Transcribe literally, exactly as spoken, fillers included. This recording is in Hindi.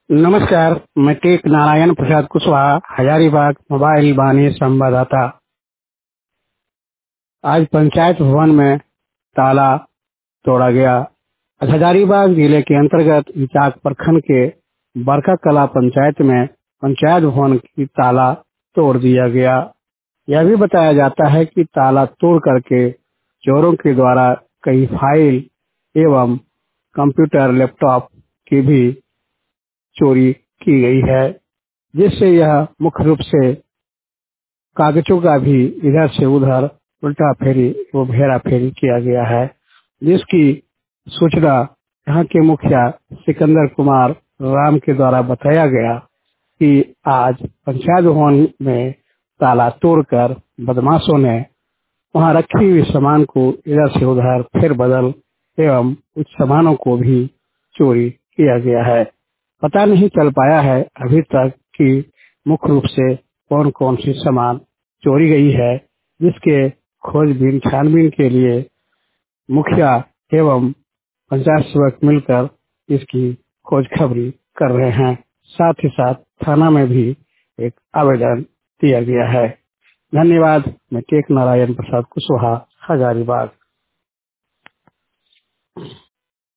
नमस्कार, मैं टेक नारायण प्रसाद कुशवाहा, हजारीबाग मोबाइल वाणी संवाददाता। आज पंचायत भवन में ताला तोड़ा गया। आज हजारीबाग जिले के अंतर्गत इचाक प्रखंड के बरका कला पंचायत में पंचायत भवन की ताला तोड़ दिया गया। यह भी बताया जाता है कि ताला तोड़ करके चोरों के द्वारा कई फाइल एवं कंप्यूटर, लैपटॉप की भी चोरी की गई है, जिससे यह मुख्य रूप से कागजों का भी इधर से उधर उल्टा फेरी व हेरा फेरी किया गया है, जिसकी सूचना यहाँ के मुखिया सिकंदर कुमार राम के द्वारा बताया गया कि आज पंचायत भवन में ताला तोड़कर बदमाशों ने वहां रखी हुई सामान को इधर से उधर फेर बदल एवं कुछ सामानों को भी चोरी किया गया है। पता नहीं चल पाया है अभी तक कि मुख्य रूप से कौन कौन सी सामान चोरी गई है, जिसके खोजबीन छानबीन के लिए मुखिया एवं पंचायत सेवक मिलकर इसकी खोज खबरी कर रहे हैं। साथ ही साथ थाना में भी एक आवेदन दिया गया है। धन्यवाद। मैं टेक नारायण प्रसाद कुशवाहा, हजारीबाग।